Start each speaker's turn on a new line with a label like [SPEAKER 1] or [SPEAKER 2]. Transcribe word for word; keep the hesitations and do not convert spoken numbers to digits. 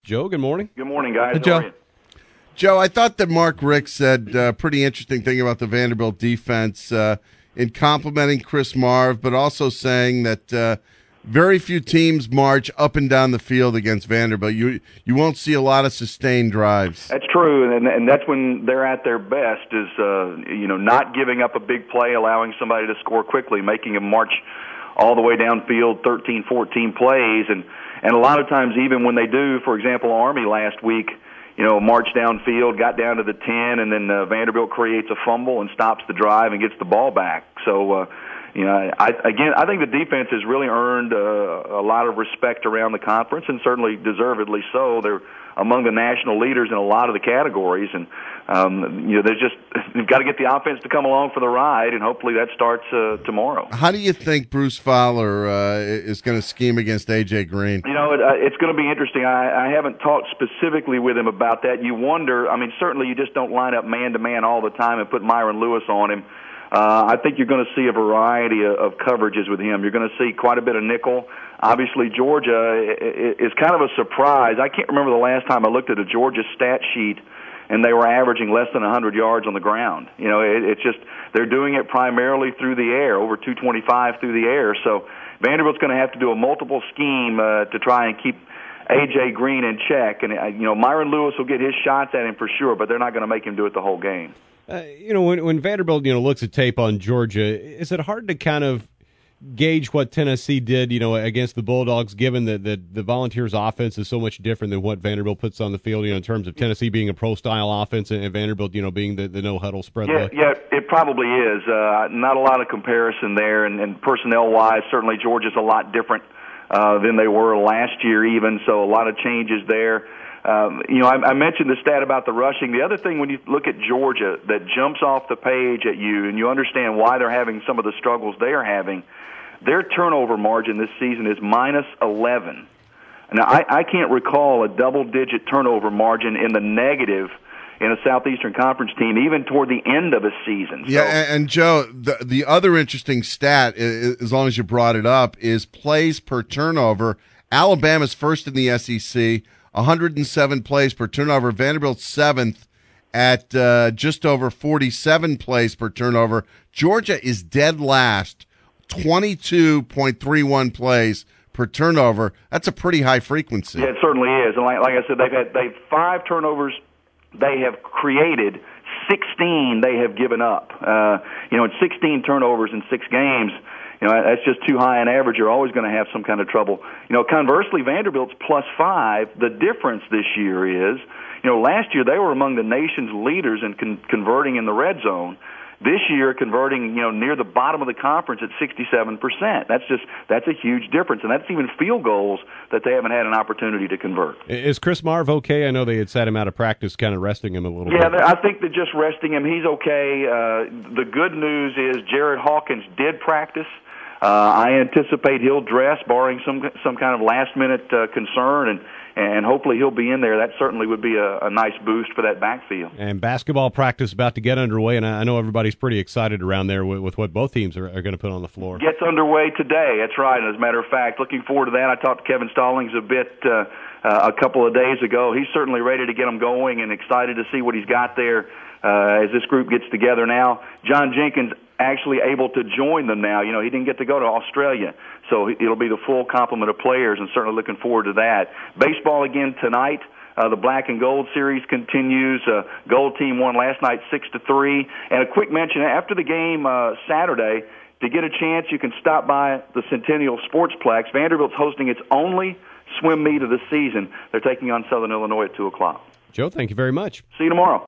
[SPEAKER 1] Joe, good morning.
[SPEAKER 2] Good morning, guys.
[SPEAKER 1] Hey, Joe.
[SPEAKER 3] Joe, I thought that Mark Rick said a pretty interesting thing about the Vanderbilt defense uh, in complimenting Chris Marve, but also saying that uh, very few teams march up and down the field against Vanderbilt. You you won't see a lot of sustained drives.
[SPEAKER 2] That's true, and and that's when they're at their best is uh, you know not giving up a big play, allowing somebody to score quickly, making them march all the way downfield, thirteen, fourteen plays, and and a lot of times even when they do, for example, Army last week, you know, march downfield, got down to the ten, and then uh, Vanderbilt creates a fumble and stops the drive and gets the ball back. So, uh, you know, I, again, I think the defense has really earned uh, a lot of respect around the conference, and certainly deservedly so. They're among the national leaders in a lot of the categories, and um, you know, there's just you've got to get the offense to come along for the ride, and hopefully that starts uh, tomorrow.
[SPEAKER 3] How do you think Bruce Fowler uh, is going to scheme against A J Green?
[SPEAKER 2] You know, it, uh, it's going to be interesting. I, I haven't talked specifically with him about that. You wonder. I mean, certainly you just don't line up man to man all the time and put Myron Lewis on him. Uh, I think you're going to see a variety of, of coverages with him. You're going to see quite a bit of nickel. Obviously, Georgia is kind of a surprise. I can't remember the last time I looked at a Georgia stat sheet and they were averaging less than one hundred yards on the ground. You know, it, it's just they're doing it primarily through the air, over two twenty-five through the air. So Vanderbilt's going to have to do a multiple scheme uh, to try and keep A J Green in check. And, uh, you know, Myron Lewis will get his shots at him for sure, but they're not going to make him do it the whole game.
[SPEAKER 1] Uh, you know, when, when Vanderbilt, you know, looks at tape on Georgia, is it hard to kind of gauge what Tennessee did, you know, against the Bulldogs, given that the, the Volunteers' offense is so much different than what Vanderbilt puts on the field, you know, in terms of Tennessee being a pro-style offense and Vanderbilt, you know, being the, the no-huddle spread?
[SPEAKER 2] Yeah,
[SPEAKER 1] the...
[SPEAKER 2] yeah, it probably is. Uh, not a lot of comparison there, and, and personnel-wise, certainly Georgia's a lot different uh, than they were last year even, so a lot of changes there. Um, you know, I, I mentioned the stat about the rushing. The other thing when you look at Georgia that jumps off the page at you and you understand why they're having some of the struggles they are having, their turnover margin this season is minus eleven. Now, I, I can't recall a double-digit turnover margin in the negative in a Southeastern Conference team, even toward the end of a season. So,
[SPEAKER 3] yeah, and, and Joe, the, the other interesting stat, as long as you brought it up, is plays per turnover. Alabama's first in the S E C, one hundred seven plays per turnover. Vanderbilt's seventh at uh, just over forty-seven plays per turnover. Georgia is dead last, twenty-two point three one plays per turnover. That's a pretty high frequency.
[SPEAKER 2] Yeah, it certainly is. And like, like I said, they've had they've five turnovers they have created, sixteen they have given up. Uh, you know, in sixteen turnovers in six games, you know, that's just too high an average. You're always going to have some kind of trouble. You know, conversely, Vanderbilt's plus five. The difference this year is, you know, last year they were among the nation's leaders in con- converting in the red zone. This year, converting, you know, near the bottom of the conference at sixty-seven percent. That's just that's a huge difference, and that's even field goals that they haven't had an opportunity to convert.
[SPEAKER 1] Is Chris Marve okay? I know they had sat him out of practice, kind of resting him a little
[SPEAKER 2] yeah,
[SPEAKER 1] bit.
[SPEAKER 2] Yeah, I think that just resting him, he's okay. Uh, the good news is Jared Hawkins did practice. Uh, I anticipate he'll dress, barring some some kind of last-minute uh, concern, and, and hopefully he'll be in there. That certainly would be a, a nice boost for that backfield.
[SPEAKER 1] And basketball practice about to get underway, and I know everybody's pretty excited around there with, with what both teams are, are going to put on the floor.
[SPEAKER 2] Gets underway today. That's right. And as a matter of fact, looking forward to that. I talked to Kevin Stallings a bit uh, uh, a couple of days ago. He's certainly ready to get them going and excited to see what he's got there uh, as this group gets together now. John Jenkins actually able to join them now. You know, he didn't get to go to Australia, so it'll be the full complement of players, and certainly looking forward to that. Baseball again tonight. Uh, the Black and Gold series continues. Uh, Gold team won last night six to three. And a quick mention after the game uh, Saturday, to get a chance, you can stop by the Centennial Sportsplex. Vanderbilt's hosting its only swim meet of the season. They're taking on Southern Illinois at two o'clock.
[SPEAKER 1] Joe, thank you very much.
[SPEAKER 2] See you tomorrow.